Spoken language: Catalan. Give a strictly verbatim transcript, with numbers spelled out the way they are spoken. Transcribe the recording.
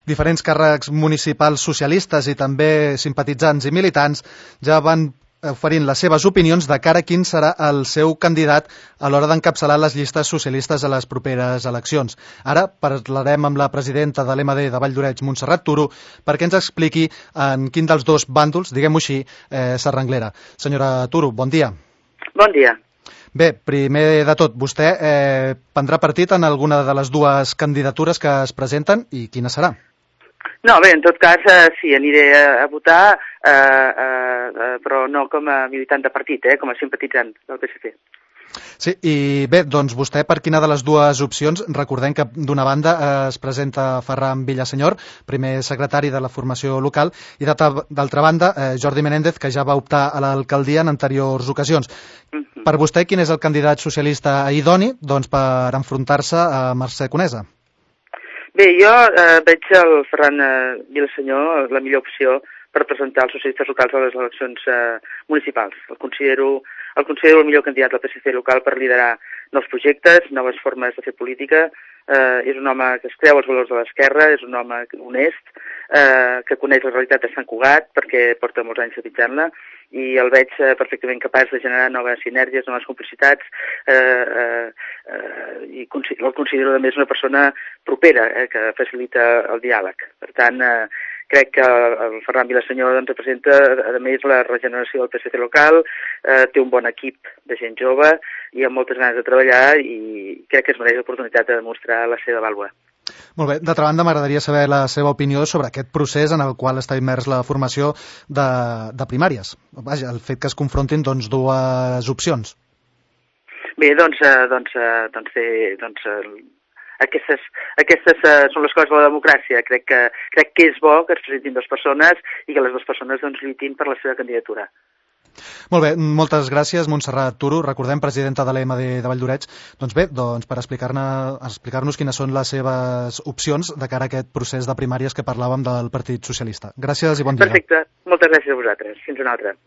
Diferents càrrecs municipals socialistes i també simpatitzants i militants ja van oferint les seves opinions de cara a quin serà el seu candidat a l'hora d'encapçalar les llistes socialistes a les properes eleccions. Ara parlarem amb la presidenta de l'E M D de Valldoreix, Montserrat Turo, perquè ens expliqui en quin dels dos bàndols, diguem-ho així, eh, s'arrenglera. Senyora Turo, bon dia. Bon dia. Bé, primer de tot, vostè eh, prendrà partit en alguna de les dues candidatures que es presenten i quina serà? No, bé, en tot cas, eh, sí, aniré a, a votar, eh, eh, però no com a militant de partit, eh, com a simpatitzant del P S C. Sí, i bé, doncs vostè per quina de les dues opcions, recordem que d'una banda eh, es presenta Ferran Villasenyor, primer secretari de la formació local, i d'altra banda eh, Jordi Menéndez, que ja va optar a l'alcaldia en anteriors ocasions. Uh-huh. Per vostè, quin és el candidat socialista idoni doncs, per enfrontar-se a Mercè Conesa? Bé, jo eh, veig el Ferran eh, Villasenyor la millor opció per presentar els socialistes locals a les eleccions eh, municipals. El considero, el considero el millor candidat del P S C local per liderar nous projectes, noves formes de fer política. Eh, és un home que es creu els valors de l'esquerra, és un home honest, eh, que coneix la realitat de Sant Cugat perquè porta molts anys utilitzant-la, i el veig eh, perfectament capaç de generar noves sinergies, noves complicitats, eh, eh, eh, i el considero a més una persona propera, eh, que facilita el diàleg. Per tant, eh, crec que el Ferran Villasenyor doncs, representa, a més, la regeneració del P S C local, eh, té un bon equip de gent jove i amb moltes ganes de treballar, i crec que es mereix l'oportunitat de demostrar la seva vàlua. Molt bé. D'altra banda, m'agradaria saber la seva opinió sobre aquest procés en el qual està immers la formació de, de primàries. Vaja, el fet que es confrontin doncs, dues opcions. Bé, doncs, eh, doncs, eh, doncs, bé, doncs eh, aquestes, aquestes eh, són les coses de la democràcia. Crec que, crec que és bo que es presentin dues persones i que les dues persones doncs, lluitin per la seva candidatura. Molt bé, moltes gràcies, Montserrat Turo, recordem, presidenta de l'E M D de Valldoreix. Doncs bé, doncs per explicar-ne, explicar-nos quines són les seves opcions de cara a aquest procés de primàries que parlàvem del Partit Socialista. Gràcies i bon dia. Perfecte, moltes gràcies a vosaltres. Fins una altra.